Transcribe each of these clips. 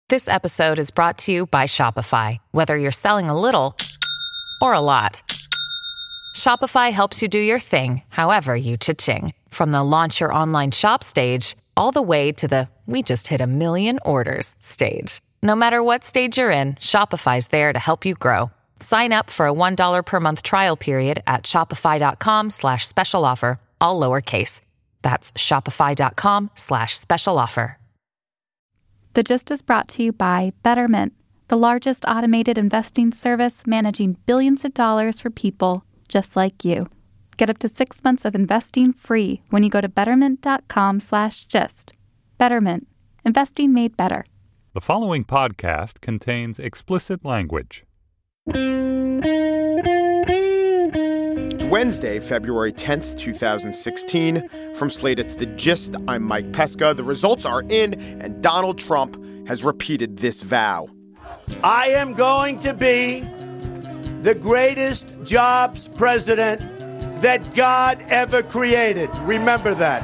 This episode is brought to you by Shopify. Whether you're selling a little or a lot, Shopify helps you do your thing, however you cha-ching. From the launch your online shop stage, all the way to the we just hit 1 million orders stage. No matter what stage you're in, Shopify's there to help you grow. Sign up for a $1 per month trial period at shopify.com/special offer, all lowercase. That's shopify.com/special offer. The Gist is brought to you by Betterment, the largest automated investing service managing billions of dollars for people just like you. Get up to 6 months of investing free when you go to betterment.com/gist. Betterment. Investing made better. The following podcast contains explicit language. It's Wednesday, February 10th, 2016. From Slate, it's The Gist. I'm Mike Pesca. The results are in, and Donald Trump has repeated this vow. I am going to be the greatest jobs president that God ever created. Remember that.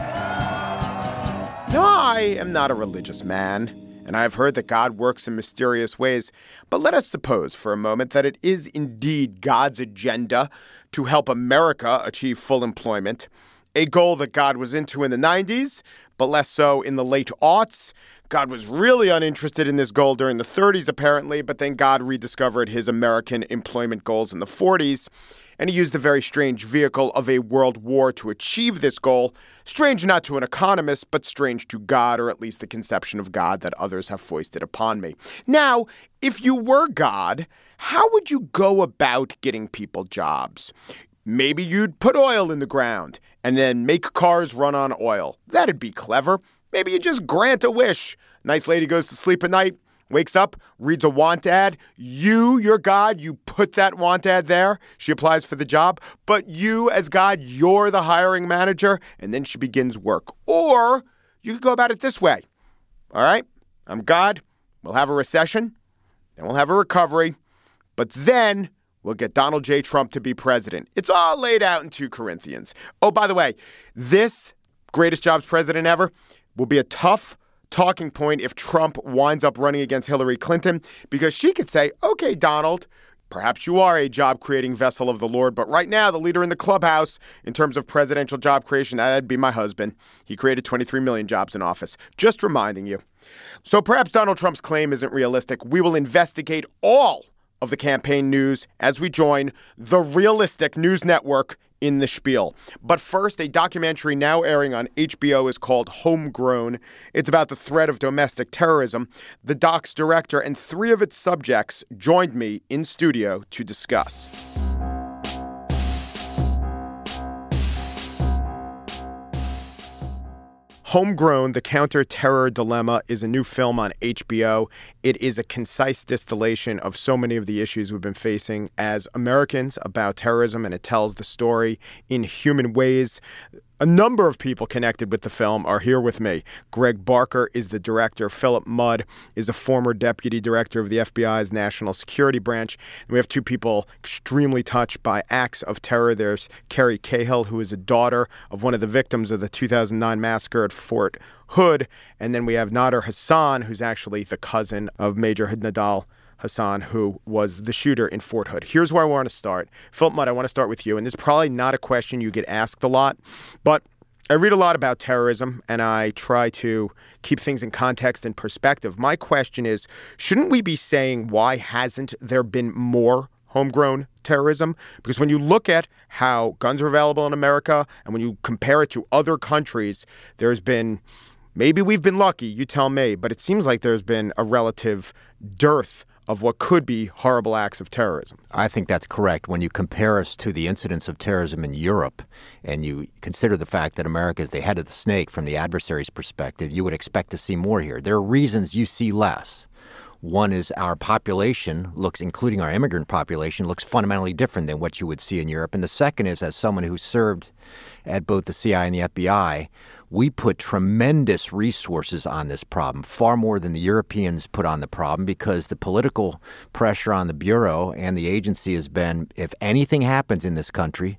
No, I am not a religious man, and I have heard that God works in mysterious ways. But let us suppose for a moment that it is indeed God's agenda to help America achieve full employment, a goal that God was into in the 90s, but less so in the late aughts. God was really uninterested in this goal during the 30s, apparently, but then God rediscovered his American employment goals in the 40s, and he used the very strange vehicle of a world war to achieve this goal. Strange not to an economist, but strange to God, or at least the conception of God that others have foisted upon me. Now, if you were God, how would you go about getting people jobs? Maybe you'd put oil in the ground and then make cars run on oil. That'd be clever. Maybe you just grant a wish. Nice lady goes to sleep at night, wakes up, reads a want ad. You're God, you put that want ad there. She applies for the job. But you, as God, you're the hiring manager, and then she begins work. Or you could go about it this way. All right, I'm God. We'll have a recession, then we'll have a recovery. But then we'll get Donald J. Trump to be president. It's all laid out in 2 Corinthians. Oh, by the way, this greatest jobs president ever will be a tough talking point if Trump winds up running against Hillary Clinton, because she could say, okay, Donald, perhaps you are a job-creating vessel of the Lord, but right now the leader in the clubhouse in terms of presidential job creation, that'd be my husband. He created 23 million jobs in office. Just reminding you. So perhaps Donald Trump's claim isn't realistic. We will investigate all of the campaign news as we join the Realistic News Network in the spiel. But first, a documentary now airing on HBO is called Homegrown. It's about the threat of domestic terrorism. The doc's director and 3 of its subjects joined me in studio to discuss. Homegrown, The Counter-Terror Dilemma is a new film on HBO. It is a concise distillation of so many of the issues we've been facing as Americans about terrorism, and it tells the story in human ways. A number of people connected with the film are here with me. Greg Barker is the director. Philip Mudd is a former deputy director of the FBI's National Security Branch. And we have 2 people extremely touched by acts of terror. There's Carrie Cahill, who is a daughter of one of the victims of the 2009 massacre at Fort Hood. And then we have Nader Hassan, who's actually the cousin of Major Nadal Hassan, who was the shooter in Fort Hood. Here's where I want to start. Philip Mudd, I want to start with you. And this is probably not a question you get asked a lot, but I read a lot about terrorism, and I try to keep things in context and perspective. My question is, shouldn't we be saying, why hasn't there been more homegrown terrorism? Because when you look at how guns are available in America, and when you compare it to other countries, there's been, maybe we've been lucky, you tell me, but it seems like there's been a relative dearth of what could be horrible acts of terrorism. I think that's correct. When you compare us to the incidents of terrorism in Europe, and you consider the fact that America is the head of the snake from the adversary's perspective, you would expect to see more here. There are reasons you see less. One is our population looks, including our immigrant population, looks fundamentally different than what you would see in Europe. And the second is, as someone who served at both the CIA and the FBI, we put tremendous resources on this problem, far more than the Europeans put on the problem, because the political pressure on the Bureau and the agency has been, if anything happens in this country,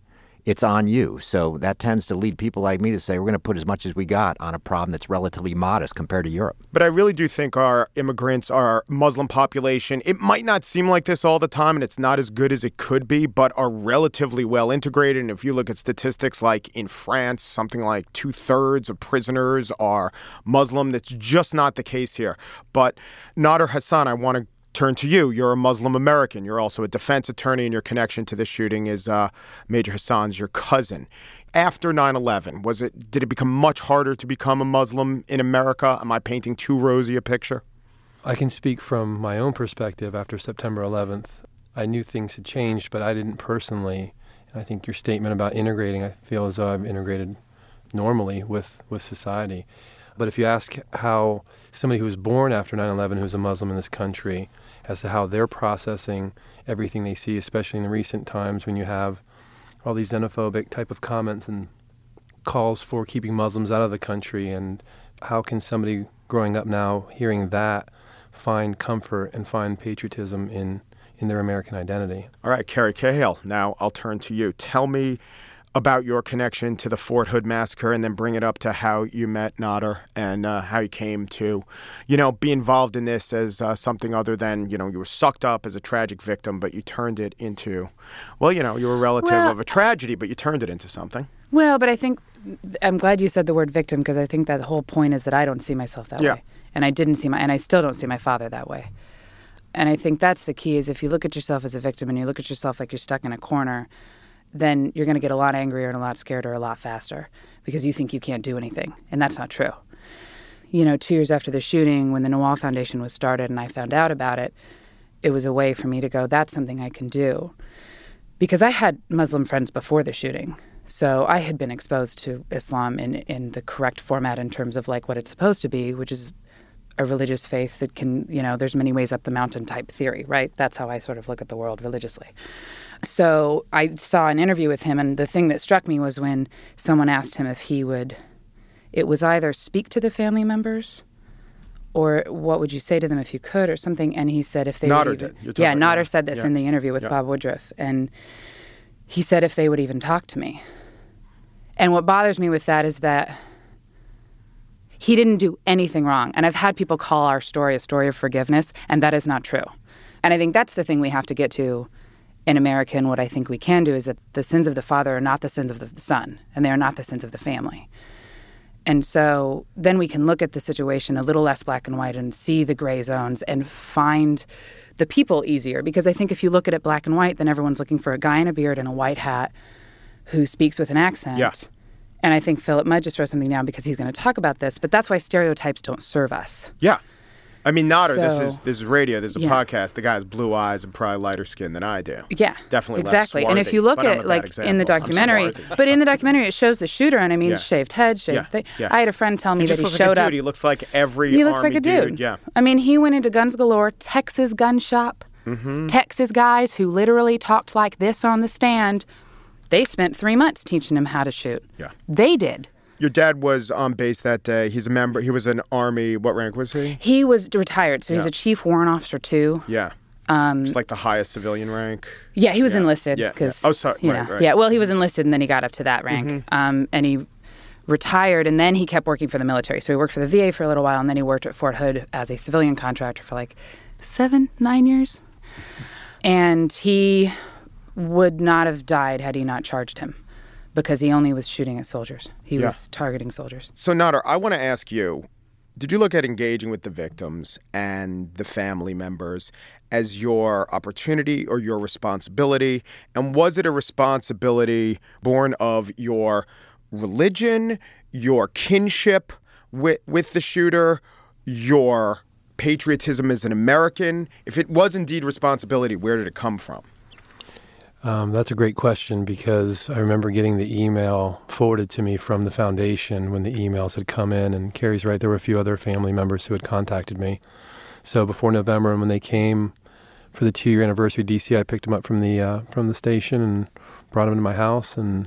it's on you. So that tends to lead people like me to say we're going to put as much as we got on a problem that's relatively modest compared to Europe. But I really do think our immigrants, our Muslim population, it might not seem like this all the time, and it's not as good as it could be, but are relatively well integrated. And if you look at statistics like in France, something like 2/3 of prisoners are Muslim. That's just not the case here. But Nader Hassan, I want to turn to you. You're a Muslim American. You're also a defense attorney, and your connection to this shooting is Major Hassan's your cousin. After 9/11, did it become much harder to become a Muslim in America? Am I painting too rosy a picture? I can speak from my own perspective after September 11th. I knew things had changed, but I didn't personally. And I think your statement about integrating, I feel as though I've integrated normally with society. But if you ask how somebody who was born after 9/11 who's a Muslim in this country, as to how they're processing everything they see, especially in the recent times when you have all these xenophobic type of comments and calls for keeping Muslims out of the country, and how can somebody growing up now hearing that find comfort and find patriotism in their American identity? All right, Kerry Cahill, now I'll turn to you. Tell me about your connection to the Fort Hood massacre, and then bring it up to how you met Nader and how you came to, be involved in this as something other than, you were sucked up as a tragic victim, but you turned it into, you were a relative of a tragedy, but you turned it into something. Well, but I think, I'm glad you said the word victim, because I think that the whole point is that I don't see myself that way. And I still don't see my father that way. And I think that's the key, is if you look at yourself as a victim and you look at yourself like you're stuck in a corner, then you're going to get a lot angrier and a lot scared or a lot faster because you think you can't do anything. And that's not true. 2 years after the shooting, when the Nawal Foundation was started and I found out about it, it was a way for me to go, that's something I can do. Because I had Muslim friends before the shooting. So I had been exposed to Islam in the correct format in terms of like what it's supposed to be, which is a religious faith that can, there's many ways up the mountain type theory, right? That's how I sort of look at the world religiously. So I saw an interview with him, and the thing that struck me was when someone asked him if he would, it was either speak to the family members or what would you say to them if you could or something, and he said if they Nader would even, did. Nader said this in the interview with Bob Woodruff, and he said if they would even talk to me. And what bothers me with that is that he didn't do anything wrong. And I've had people call our story a story of forgiveness, and that is not true. And I think that's the thing we have to get to in America, and what I think we can do is that the sins of the father are not the sins of the son, and they are not the sins of the family. And so then we can look at the situation a little less black and white and see the gray zones and find the people easier. Because I think if you look at it black and white, then everyone's looking for a guy in a beard and a white hat who speaks with an accent. Yeah. And I think Philip Mudd just wrote something down because he's going to talk about this, but that's why stereotypes don't serve us. Yeah. I mean, Nader, So- this is radio, this is a podcast. The guy has blue eyes and probably lighter skin than I do. Yeah, Definitely exactly. less And if swarthy, you look but I'm a at bad like in example. the I'm documentary, swarthy. but in the documentary it shows the shooter, and I mean Yeah. shaved head, shaved thing. Yeah. I had a friend tell me He that just he looks showed like a up. dude. He looks like every He looks Army like a dude. Yeah. I mean, he went into Guns Galore, Texas gun shop. Mm-hmm. Texas guys who literally talked like this on the stand. They spent 3 months teaching him how to shoot. Yeah. They did. Your dad was on base that day. He's a member. He was an Army. What rank was he? He was retired, so he's Yeah. a chief warrant officer too. Yeah. It's like the highest civilian rank. Yeah, he was Yeah. enlisted Yeah, because yeah. Oh, sorry. Right. Yeah, well, he was enlisted and then he got up to that rank, and he retired, and then he kept working for the military. So he worked for the VA for a little while, and then he worked at Fort Hood as a civilian contractor for like 7-9 years. And he would not have died had he not charged him, because he only was shooting at soldiers. He was targeting soldiers. So, Nader, I want to ask you, did you look at engaging with the victims and the family members as your opportunity or your responsibility? And was it a responsibility born of your religion, your kinship with the shooter, your patriotism as an American? If it was indeed responsibility, where did it come from? That's a great question, because I remember getting the email forwarded to me from the foundation when the emails had come in, and Carrie's right, there were a few other family members who had contacted me. So before November, and when they came for the 2-year anniversary of DC, I picked them up from the station and brought them to my house. And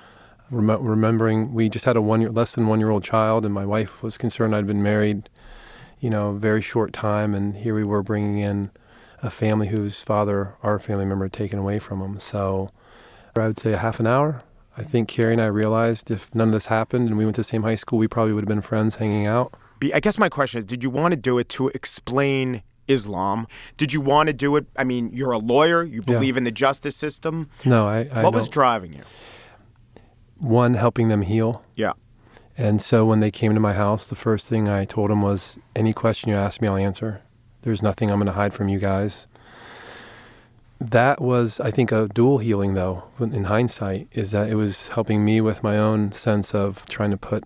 remembering we just had a less than 1 year old child, and my wife was concerned. I'd been married, a very short time, and here we were bringing in a family whose father, our family member, had taken away from them. So I would say a half an hour I think Carrie and I realized if none of this happened and we went to the same high school, we probably would have been friends hanging out. I guess my question is, did you want to do it to explain Islam? Did you want to do it? I mean, you're a lawyer. You believe in the justice system. No, I What was driving you? One, helping them heal. Yeah. And so when they came to my house, the first thing I told them was, any question you ask me, I'll answer. There's nothing I'm going to hide from you guys. That was, I think, a dual healing, though, in hindsight, is that it was helping me with my own sense of trying to put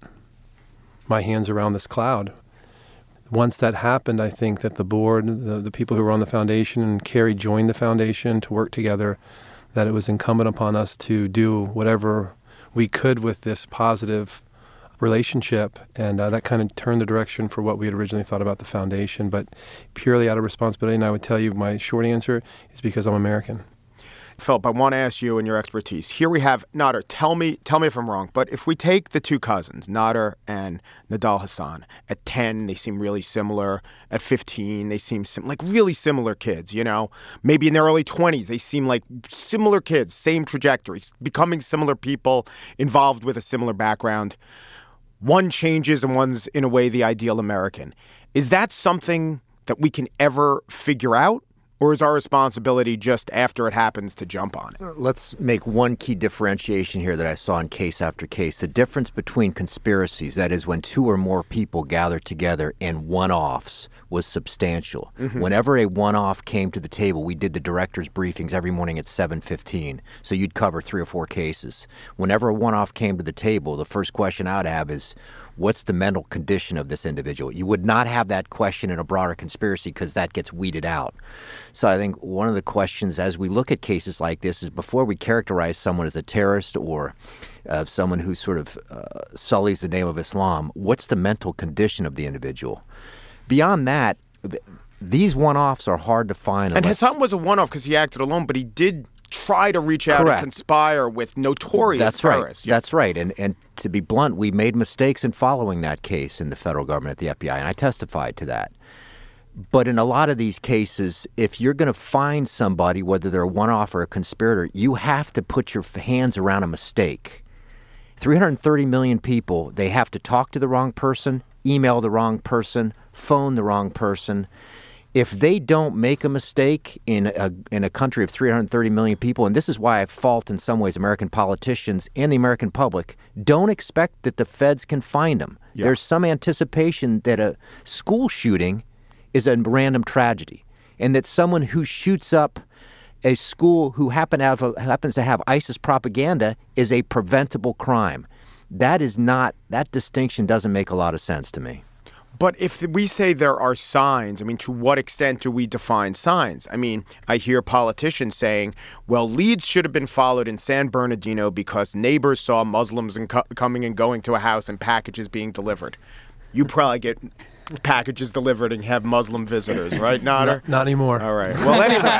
my hands around this cloud. Once that happened, I think that the board, the people who were on the foundation, and Carrie joined the foundation to work together, that it was incumbent upon us to do whatever we could with this positive relationship, and that kind of turned the direction for what we had originally thought about the foundation, but purely out of responsibility. And I would tell you my short answer is because I'm American. Philip, I want to ask you and your expertise. Here we have Nader. Tell me if I'm wrong, but if we take the two cousins, Nader and Nidal Hasan, at 10, they seem really similar. At 15, they seem like really similar kids, you know? Maybe in their early 20s, they seem like similar kids, same trajectories, becoming similar people, involved with a similar background. One changes and one's, in a way, the ideal American. Is that something that we can ever figure out? Or is our responsibility just after it happens to jump on it? Let's make one key differentiation here that I saw in case after case. The difference between conspiracies, that is when two or more people gather together, and one-offs was substantial. Mm-hmm. Whenever a one-off came to the table, we did the director's briefings every morning at 7:15. So you'd cover 3 or 4 cases. Whenever a one-off came to the table, the first question I would have is, what's the mental condition of this individual? You would not have that question in a broader conspiracy because that gets weeded out. So I think one of the questions as we look at cases like this is before we characterize someone as a terrorist or someone who sort of sullies the name of Islam, what's the mental condition of the individual? Beyond that, these one-offs are hard to find. And Hassan was a one-off because he acted alone, but he did try to reach out and conspire with notorious terrorists. Right. Yeah. That's right. And to be blunt, we made mistakes in following that case in the federal government at the FBI, and I testified to that. But in a lot of these cases, if you're going to find somebody, whether they're a one-off or a conspirator, you have to put your hands around a mistake. 330 million people, they have to talk to the wrong person, email the wrong person, phone the wrong person. If they don't make a mistake in a country of 330 million people, and this is why I fault in some ways American politicians and the American public, don't expect that the feds can find them. Yep. There's some anticipation that a school shooting is a random tragedy, and that someone who shoots up a school who happens to have ISIS propaganda is a preventable crime. That distinction doesn't make a lot of sense to me. But if we say there are signs, I mean, to what extent do we define signs? I mean, I hear politicians saying, well, leads should have been followed in San Bernardino because neighbors saw Muslims coming and going to a house and packages being delivered. You probably get packages delivered and have Muslim visitors, right, Nader? Not anymore. All right. Well,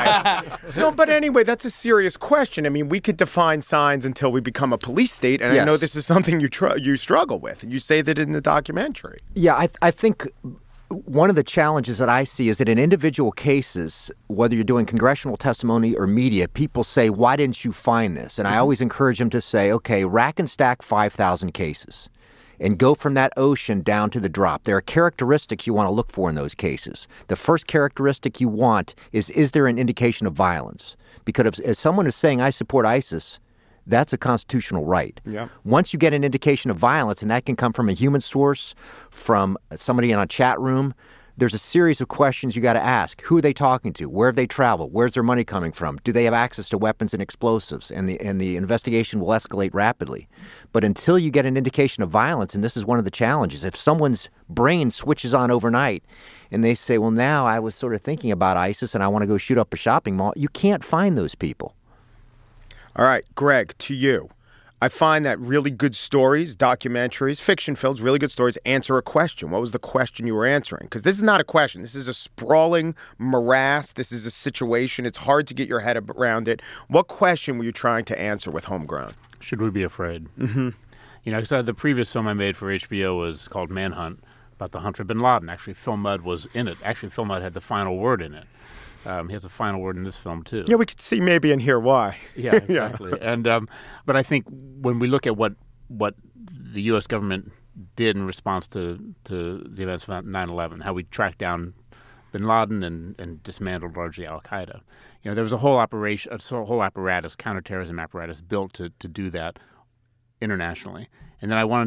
anyway, that's a serious question. I mean, we could define signs until we become a police state, and yes. I know this is something you struggle with, and you say that in the documentary. Yeah, I think one of the challenges that I see is that in individual cases, whether you're doing congressional testimony or media, people say, why didn't you find this? And I always encourage them to say, okay, rack and stack 5,000 cases. And go from that ocean down to the drop. There are characteristics you want to look for in those cases. The first characteristic you want is there an indication of violence? Because if someone is saying, I support ISIS, that's a constitutional right. Yeah. Once you get an indication of violence, and that can come from a human source, from somebody in a chat room, there's a series of questions you got to ask. Who are they talking to? Where have they traveled? Where's their money coming from? Do they have access to weapons and explosives? And the investigation will escalate rapidly. But until you get an indication of violence, and this is one of the challenges, if someone's brain switches on overnight and they say, well, now I was sort of thinking about ISIS and I want to go shoot up a shopping mall, you can't find those people. All right, Greg, to you. I find that really good stories, documentaries, fiction films, really good stories answer a question. What was the question you were answering? Because this is not a question. This is a sprawling morass. This is a situation. It's hard to get your head around it. What question were you trying to answer with Homegrown? Should we be afraid? Mm-hmm. You know, because the previous film I made for HBO was called Manhunt, about the hunt for bin Laden. Actually, Phil Mudd was in it. Actually, Phil Mudd had the final word in it. He has a final word in this film, too. Yeah, we could see maybe and hear why. Yeah, exactly. And but I think when we look at what the U.S. government did in response to the events of 9/11, how we tracked down bin Laden and dismantled largely Al-Qaeda. There was a whole apparatus, counterterrorism apparatus, built to do that internationally. And then I wanted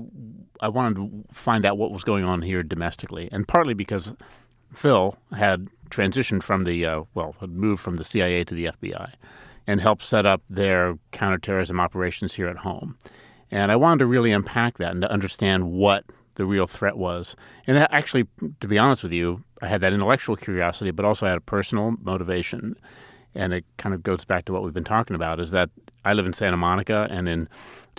to find out what was going on here domestically, and partly because Phil had transitioned from had moved from the CIA to the FBI and helped set up their counterterrorism operations here at home. And I wanted to really unpack that and to understand what the real threat was. And actually, to be honest with you, I had that intellectual curiosity, but also I had a personal motivation. And it kind of goes back to what we've been talking about, is that I live in Santa Monica, and in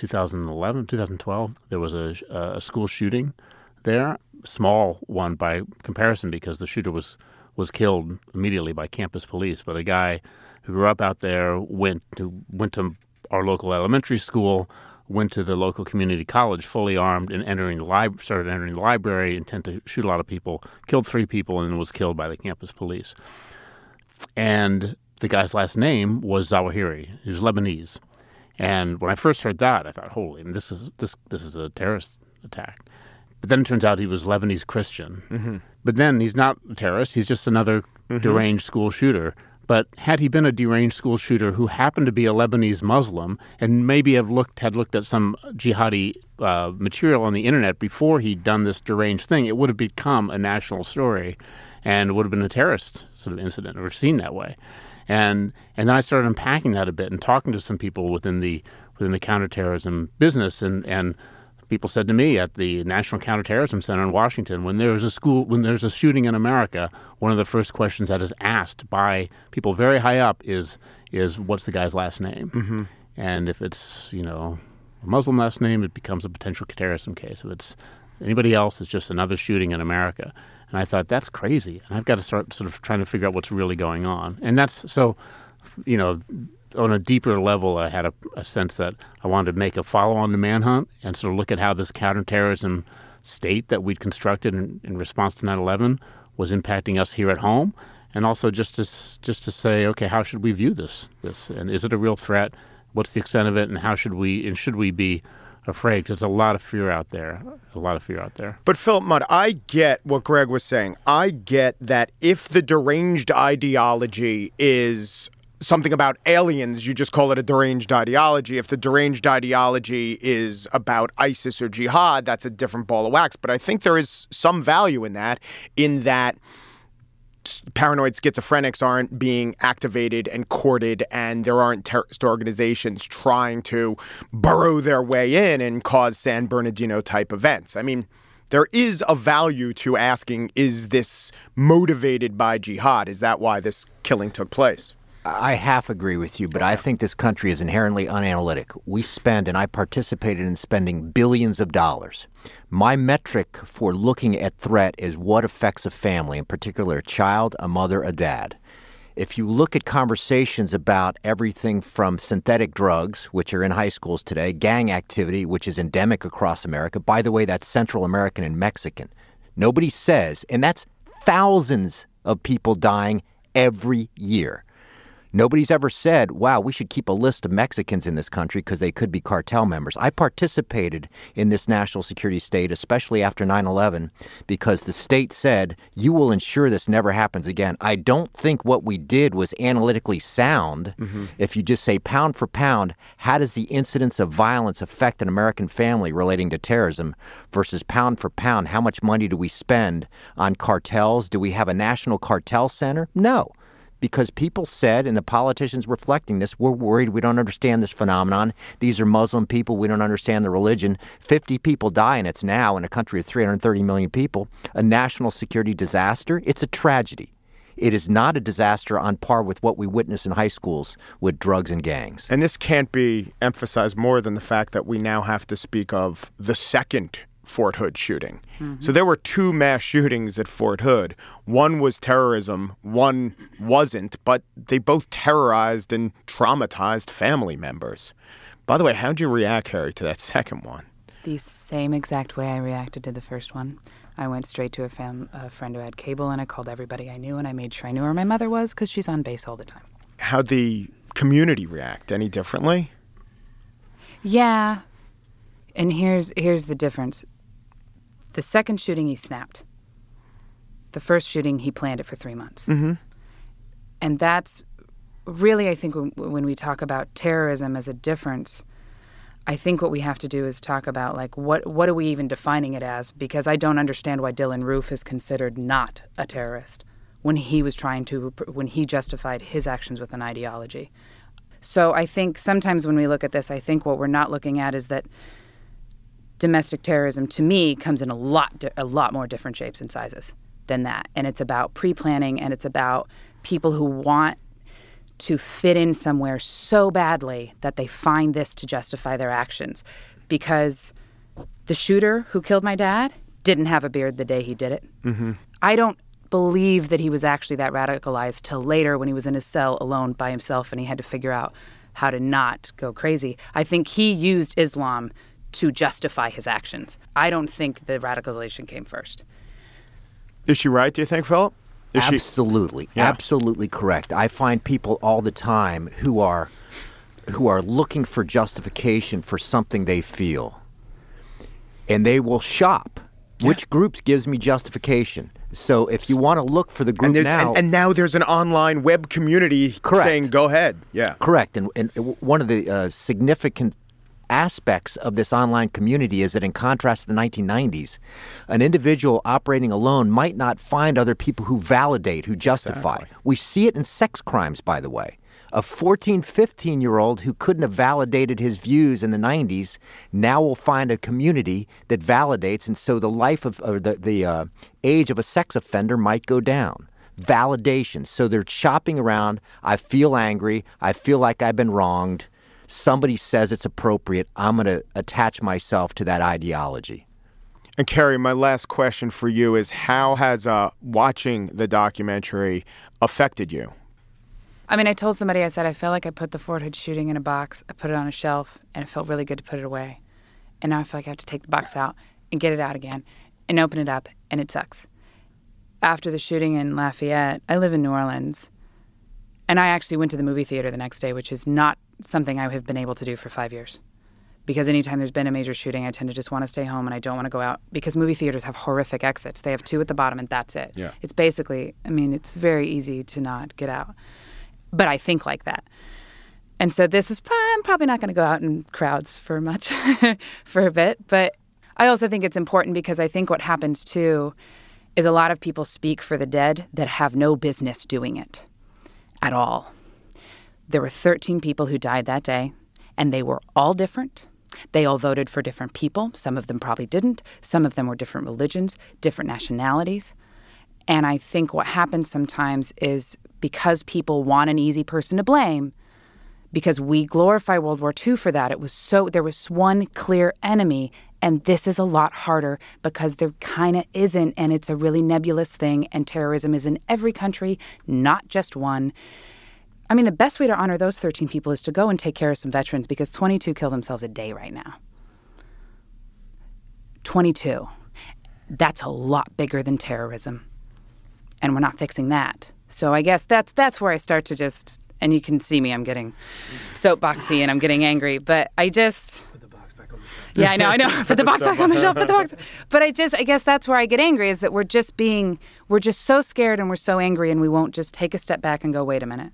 2012, there was a school shooting there, small one by comparison because the shooter was killed immediately by campus police. But a guy who grew up out there went to our local elementary school, went to the local community college fully armed, and started entering the library, intent to shoot a lot of people, killed 3 people, and was killed by the campus police. And the guy's last name was Zawahiri. He was Lebanese. And when I first heard that, I thought, holy, this is a terrorist attack. But then it turns out he was Lebanese Christian. Mm-hmm. But then he's not a terrorist. He's just another deranged school shooter. But had he been a deranged school shooter who happened to be a Lebanese Muslim and maybe had looked at some jihadi material on the internet before he'd done this deranged thing, it would have become a national story and would have been a terrorist sort of incident, or seen that way. And then I started unpacking that a bit and talking to some people within the counterterrorism business, and people said to me at the National Counterterrorism Center in Washington, when there's a shooting in America, one of the first questions that is asked by people very high up is what's the guy's last name? Mm-hmm. And if it's a Muslim last name, it becomes a potential terrorism case. If it's anybody else, it's just another shooting in America. And I thought, that's crazy. And I've got to start sort of trying to figure out what's really going on. And that's so, on a deeper level, I had a sense that I wanted to make a follow-on to Manhunt and sort of look at how this counterterrorism state that we'd constructed in response to 9/11 was impacting us here at home, and also just to say, okay, how should we view this? And is it a real threat? What's the extent of it? And should we be afraid? Because there's a lot of fear out there. But Philip Mudd, I get what Greg was saying. I get that if the deranged ideology is something about aliens, you just call it a deranged ideology. If the deranged ideology is about ISIS or jihad, that's a different ball of wax. But I think there is some value in that paranoid schizophrenics aren't being activated and courted, and there aren't terrorist organizations trying to burrow their way in and cause San Bernardino type events. I mean, there is a value to asking, is this motivated by jihad? Is that why this killing took place? I half agree with you, but I think this country is inherently unanalytic. We spend, and I participated in spending, billions of dollars. My metric for looking at threat is what affects a family, in particular a child, a mother, a dad. If you look at conversations about everything from synthetic drugs, which are in high schools today, gang activity, which is endemic across America. By the way, that's Central American and Mexican. Nobody says, and that's thousands of people dying every year. Nobody's ever said, wow, we should keep a list of Mexicans in this country because they could be cartel members. I participated in this national security state, especially after 9/11, because the state said, you will ensure this never happens again. I don't think what we did was analytically sound. Mm-hmm. If you just say pound for pound, how does the incidence of violence affect an American family relating to terrorism versus pound for pound, how much money do we spend on cartels? Do we have a national cartel center? No. Because people said, and the politicians reflecting this, we're worried we don't understand this phenomenon. These are Muslim people. We don't understand the religion. 50 people die, and it's now, in a country of 330 million people, a national security disaster. It's a tragedy. It is not a disaster on par with what we witness in high schools with drugs and gangs. And this can't be emphasized more than the fact that we now have to speak of the second Fort Hood shooting. Mm-hmm. So there were 2 mass shootings at Fort Hood. One was terrorism, one wasn't, but they both terrorized and traumatized family members. By the way, how'd you react, Harry, to that second one? The same exact way I reacted to the first one. I went straight to a friend who had cable, and I called everybody I knew, and I made sure I knew where my mother was because she's on base all the time. How'd the community react? Any differently? Yeah. And here's the difference. The second shooting, he snapped. The first shooting, he planned it for 3 months. Mm-hmm. And that's really, I think, when we talk about terrorism as a difference, I think what we have to do is talk about, like, what are we even defining it as? Because I don't understand why Dylann Roof is considered not a terrorist when he justified his actions with an ideology. So I think sometimes when we look at this, I think what we're not looking at is that domestic terrorism, to me, comes in a lot more different shapes and sizes than that. And it's about pre-planning, and it's about people who want to fit in somewhere so badly that they find this to justify their actions. Because the shooter who killed my dad didn't have a beard the day he did it. Mm-hmm. I don't believe that he was actually that radicalized till later when he was in his cell alone by himself and he had to figure out how to not go crazy. I think he used Islam to justify his actions. I don't think the radicalization came first. Is she right, do you think, Philip? Absolutely. Yeah. Absolutely correct. I find people all the time who are looking for justification for something they feel. And they will shop. Yeah. Which groups gives me justification? So if you want to look for the group now... And now there's an online web community saying, go ahead. Yeah. Correct. And one of the significant aspects of this online community is that, in contrast to the 1990s, an individual operating alone might not find other people who validate, who justify. Exactly. We see it in sex crimes, by the way. A 14, 15-year-old who couldn't have validated his views in the 90s now will find a community that validates, and so the life of the age of a sex offender might go down. Validation. So they're shopping around. I feel angry. I feel like I've been wronged. Somebody says it's appropriate. I'm going to attach myself to that ideology. And Carrie, my last question for you is, how has watching the documentary affected you? I mean, I told somebody, I said, I felt like I put the Fort Hood shooting in a box, I put it on a shelf, and it felt really good to put it away. And now I feel like I have to take the box out and get it out again and open it up, and it sucks. After the shooting in Lafayette, I live in New Orleans, and I actually went to the movie theater the next day, which is not something I have been able to do for 5 years. Because anytime there's been a major shooting, I tend to just want to stay home and I don't want to go out. Because movie theaters have horrific exits. They have 2 at the bottom and that's it. Yeah. It's basically, I mean, it's very easy to not get out. But I think like that. And so this is, I'm probably not going to go out in crowds for much, for a bit. But I also think it's important because I think what happens too is a lot of people speak for the dead that have no business doing it at all. There were 13 people who died that day, and they were all different. They all voted for different people. Some of them probably didn't. Some of them were different religions, different nationalities. And I think what happens sometimes is because people want an easy person to blame, because we glorify World War II for that, there was one clear enemy, and this is a lot harder because there kind of isn't, and it's a really nebulous thing, and terrorism is in every country, not just one. I mean, the best way to honor those 13 people is to go and take care of some veterans because 22 kill themselves a day right now. 22. That's a lot bigger than terrorism. And we're not fixing that. So I guess that's where I start to just, and you can see me, I'm getting soapboxy and I'm getting angry, but I just... Put the box back on the shelf. Yeah, I know. Put the box back on the shelf. Put the box. But I guess that's where I get angry is that we're just so scared and we're so angry and we won't just take a step back and go, wait a minute.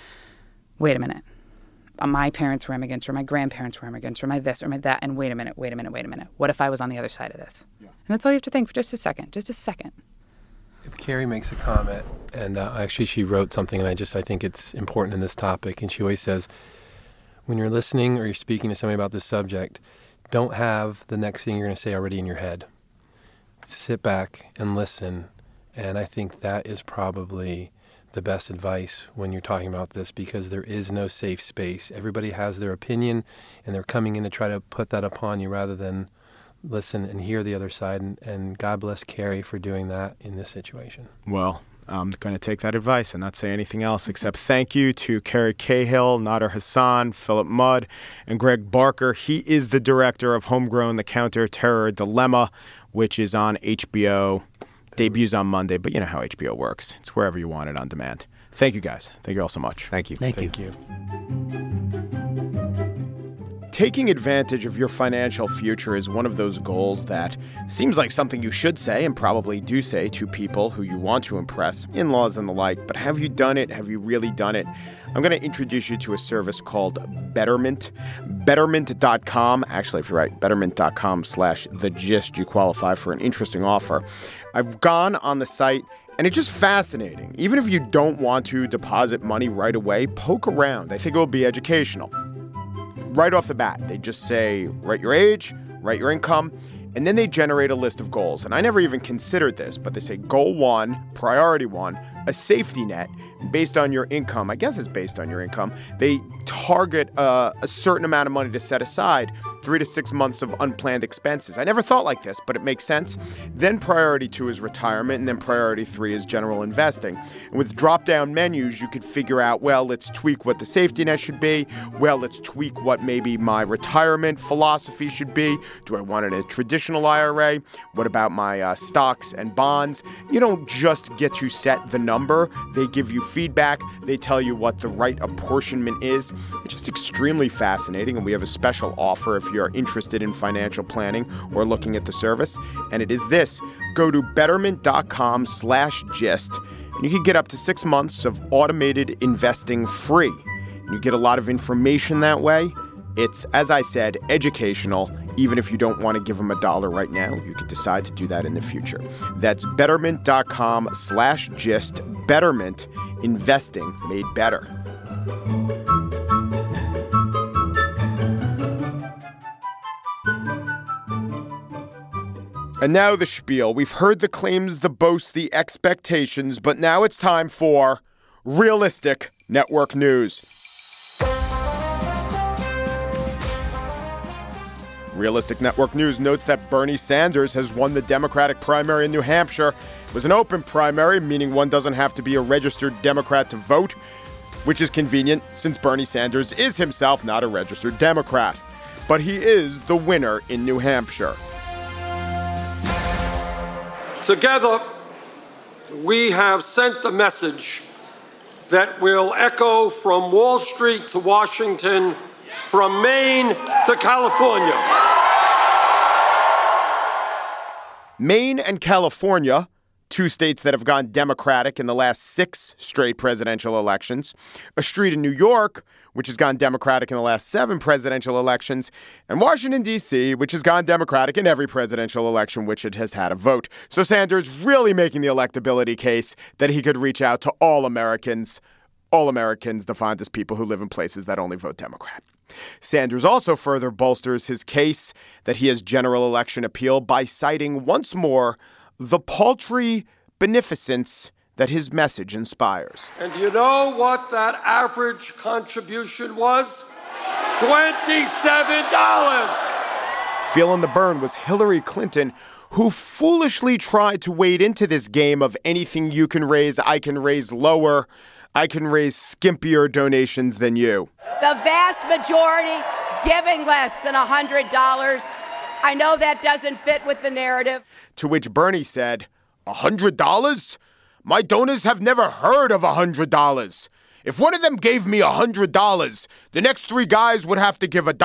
My parents were immigrants or my grandparents were immigrants or my this or my that. And wait a minute. What if I was on the other side of this? Yeah. And that's all you have to think for just a second. If Carrie makes a comment, and actually she wrote something, and I think it's important in this topic, and she always says, when you're listening or you're speaking to somebody about this subject, don't have the next thing you're going to say already in your head. Sit back and listen, and I think that is probably the best advice when you're talking about this, because there is no safe space. Everybody has their opinion, and they're coming in to try to put that upon you rather than listen and hear the other side. And God bless Carrie for doing that in this situation. Well, I'm going to take that advice and not say anything else except thank you to Carrie Cahill, Nader Hassan, Philip Mudd, and Greg Barker. He is the director of Homegrown, The Counter-Terror Dilemma, which is on HBO. Debuts on Monday, but you know how HBO works. It's wherever you want it on demand. Thank you, guys. Thank you all so much. Thank you. Thank you. Taking advantage of your financial future is one of those goals that seems like something you should say and probably do say to people who you want to impress, in-laws and the like. But have you done it? Have you really done it? I'm going to introduce you to a service called Betterment. Betterment.com. Actually, if you're right, betterment.com/thegist, you qualify for an interesting offer. I've gone on the site, and it's just fascinating. Even if you don't want to deposit money right away, poke around. I think it will be educational. Right off the bat, they just say, write your age, write your income, and then they generate a list of goals. And I never even considered this, but they say goal 1, priority 1, a safety net based on your income. I guess it's based on your income. They target a certain amount of money to set aside, 3 to 6 months of unplanned expenses. I never thought like this, but it makes sense. Then priority 2 is retirement, and then priority 3 is general investing. And with drop-down menus, you could figure out, well, let's tweak what the safety net should be. Well, let's tweak what maybe my retirement philosophy should be. Do I want it in a traditional IRA? What about my stocks and bonds? You don't just get to set the number. They give you feedback. They tell you what the right apportionment is. It's just extremely fascinating, and we have a special offer if you're interested in financial planning or looking at the service, and it is this. Go to betterment.com/gist, and you can get up to 6 months of automated investing free. And you get a lot of information that way. It's, as I said, educational. Even if you don't want to give them $1 right now, you could decide to do that in the future. That's betterment.com/gist. Betterment, investing made better. And now the spiel. We've heard the claims, the boasts, the expectations, but now it's time for Realistic Network News. Realistic Network News notes that Bernie Sanders has won the Democratic primary in New Hampshire. It was an open primary, meaning one doesn't have to be a registered Democrat to vote, which is convenient since Bernie Sanders is himself not a registered Democrat. But he is the winner in New Hampshire. Together, we have sent the message that will echo from Wall Street to Washington, from Maine to California. Maine and California, 2 states that have gone Democratic in the last 6 straight presidential elections. A street in New York, which has gone Democratic in the last 7 presidential elections. And Washington, D.C., which has gone Democratic in every presidential election which it has had a vote. So Sanders really making the electability case that he could reach out to all Americans defined as people who live in places that only vote Democrat. Sanders also further bolsters his case that he has general election appeal by citing once more the paltry beneficence that his message inspires. And do you know what that average contribution was? $27. Feeling the burn was Hillary Clinton, who foolishly tried to wade into this game of anything you can raise, I can raise lower. I can raise skimpier donations than you. The vast majority giving less than $100. I know that doesn't fit with the narrative. To which Bernie said, $100? My donors have never heard of $100. If one of them gave me $100, the next 3 guys would have to give $1,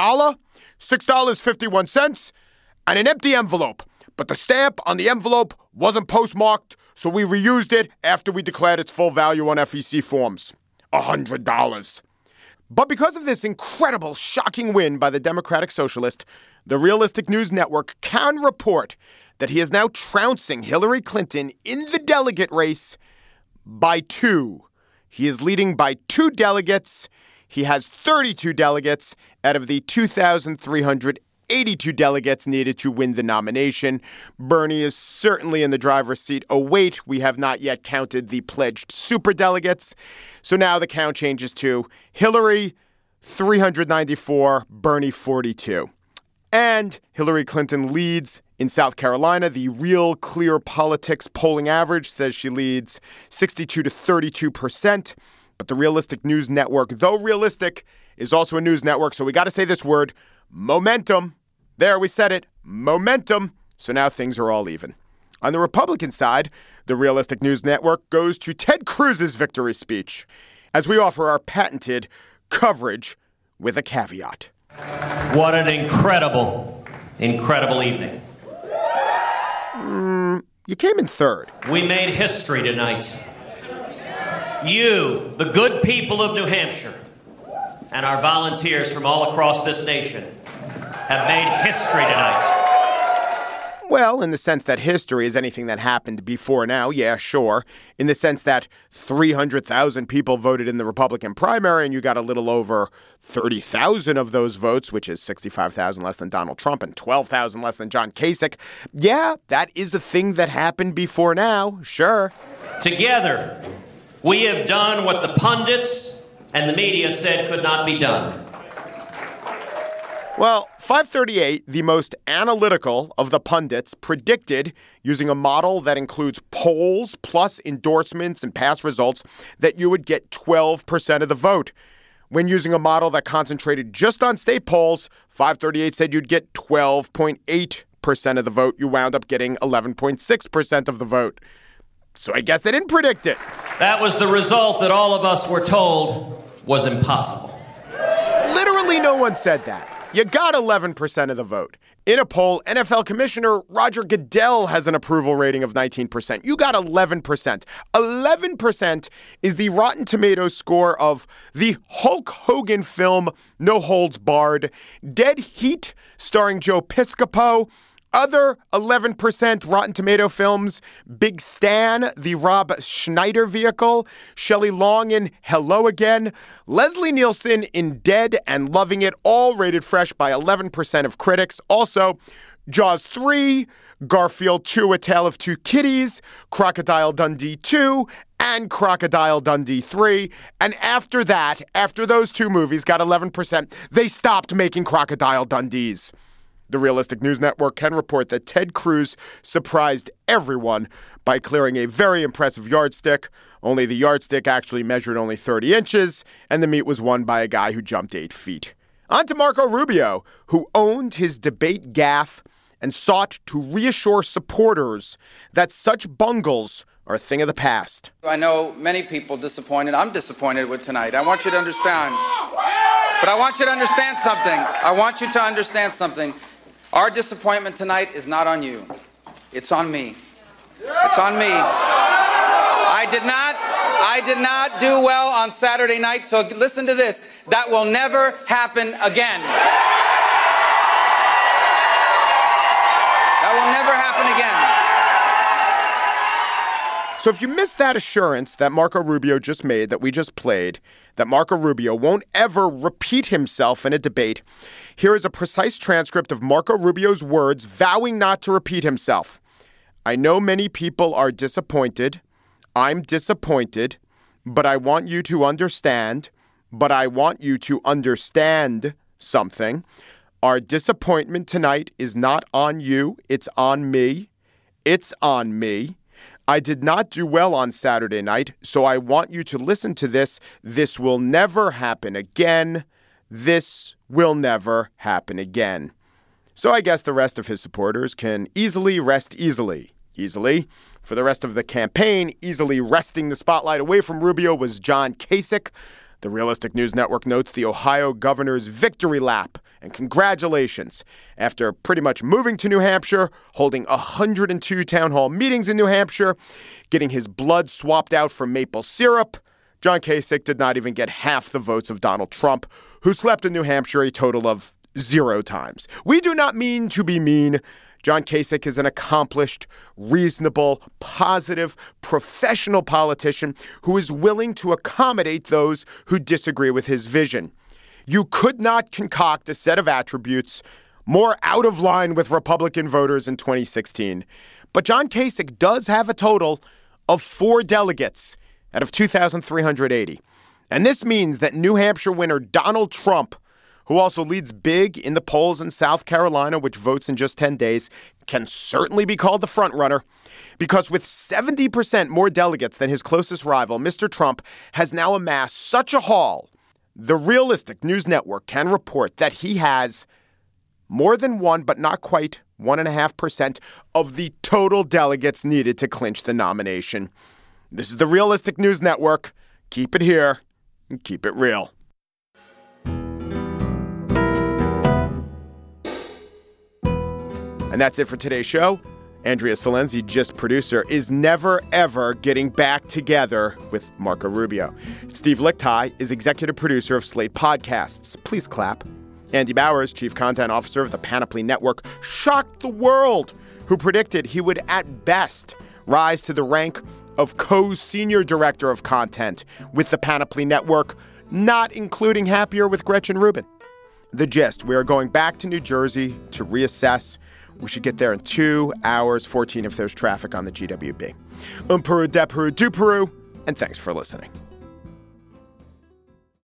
$6.51, and an empty envelope. But the stamp on the envelope wasn't postmarked, so we reused it after we declared its full value on FEC forms. $100. But because of this incredible, shocking win by the Democratic Socialist, the Realistic News Network can report that he is now trouncing Hillary Clinton in the delegate race by 2. He is leading by 2 delegates. He has 32 delegates out of the 2,382 delegates needed to win the nomination. Bernie is certainly in the driver's seat. Oh, wait, we have not yet counted the pledged superdelegates. So now the count changes to Hillary, 394, Bernie, 42. And Hillary Clinton leads in South Carolina. The Real Clear Politics polling average says she leads 62 to 32%. But the Realistic News Network, though realistic, is also a news network. So we got to say this word, momentum. There, we said it. Momentum So now things are all even. On the Republican side, the Realistic News Network goes to Ted Cruz's victory speech as we offer our patented coverage with a caveat. What an incredible evening. You came in third. We made history tonight. You, the good people of New Hampshire, and our volunteers from all across this nation have made history tonight. Well, in the sense that history is anything that happened before now, yeah, sure. In the sense that 300,000 people voted in the Republican primary and you got a little over 30,000 of those votes, which is 65,000 less than Donald Trump and 12,000 less than John Kasich. Yeah, that is a thing that happened before now, sure. Together, we have done what the pundits and the media said could not be done. Well, 538, the most analytical of the pundits, predicted, using a model that includes polls plus endorsements and past results, that you would get 12% of the vote. When using a model that concentrated just on state polls, 538 said you'd get 12.8% of the vote. You wound up getting 11.6% of the vote. So I guess they didn't predict it. That was the result that all of us were told was impossible. Literally no one said that. You got 11% of the vote. In a poll, NFL Commissioner Roger Goodell has an approval rating of 19%. You got 11%. 11% is the Rotten Tomatoes score of the Hulk Hogan film No Holds Barred, Dead Heat starring Joe Piscopo, other 11% Rotten Tomato films, Big Stan, the Rob Schneider vehicle, Shelley Long in Hello Again, Leslie Nielsen in Dead and Loving It, all rated fresh by 11% of critics. Also, Jaws 3, Garfield 2, A Tale of Two Kitties, Crocodile Dundee 2, and Crocodile Dundee 3. And after that, after those two movies got 11%, they stopped making Crocodile Dundees. The Realistic News Network can report that Ted Cruz surprised everyone by clearing a very impressive yardstick. Only the yardstick actually measured only 30 inches, and the meet was won by a guy who jumped 8 feet. On to Marco Rubio, who owned his debate gaffe and sought to reassure supporters that such bungles are a thing of the past. I know many people disappointed. I'm disappointed with tonight. I want you to understand. But I want you to understand something. I want you to understand something. Our disappointment tonight is not on you. It's on me. It's on me. I did not do well on Saturday night, so listen to this. That will never happen again. That will never happen again. So if you missed that assurance that Marco Rubio just made, that we just played, that Marco Rubio won't ever repeat himself in a debate, here is a precise transcript of Marco Rubio's words vowing not to repeat himself. I know many people are disappointed. I'm disappointed, but I want you to understand, something. Our disappointment tonight is not on you. It's on me. It's on me. I did not do well on Saturday night, so I want you to listen to this. This will never happen again. This will never happen again. So I guess the rest of his supporters can easily rest easily. For the rest of the campaign, easily wresting the spotlight away from Rubio was John Kasich. The Realistic News Network notes the Ohio governor's victory lap. And congratulations. After pretty much moving to New Hampshire, holding 102 town hall meetings in New Hampshire, getting his blood swapped out for maple syrup, John Kasich did not even get half the votes of Donald Trump, who slept in New Hampshire a total of 0 times. We do not mean to be mean. John Kasich is an accomplished, reasonable, positive, professional politician who is willing to accommodate those who disagree with his vision. You could not concoct a set of attributes more out of line with Republican voters in 2016. But John Kasich does have a total of 4 delegates out of 2,380. And this means that New Hampshire winner Donald Trump, who also leads big in the polls in South Carolina, which votes in just 10 days, can certainly be called the frontrunner, because with 70% more delegates than his closest rival, Mr. Trump has now amassed such a haul. The Realistic News Network can report that he has more than 1, but not quite 1.5% of the total delegates needed to clinch the nomination. This is the Realistic News Network. Keep it here and keep it real. And that's it for today's show. Andrea Salenzi, just producer, is never, ever getting back together with Marco Rubio. Steve Lickteig is executive producer of Slate Podcasts. Please clap. Andy Bowers, chief content officer of the Panoply Network, shocked the world, who predicted he would at best rise to the rank of co-senior director of content with the Panoply Network, not including Happier with Gretchen Rubin. The gist: we are going back to New Jersey to reassess. We should get there in 2 hours, 14 if there's traffic on the GWB. Peru, de Peru, du Peru, and thanks for listening.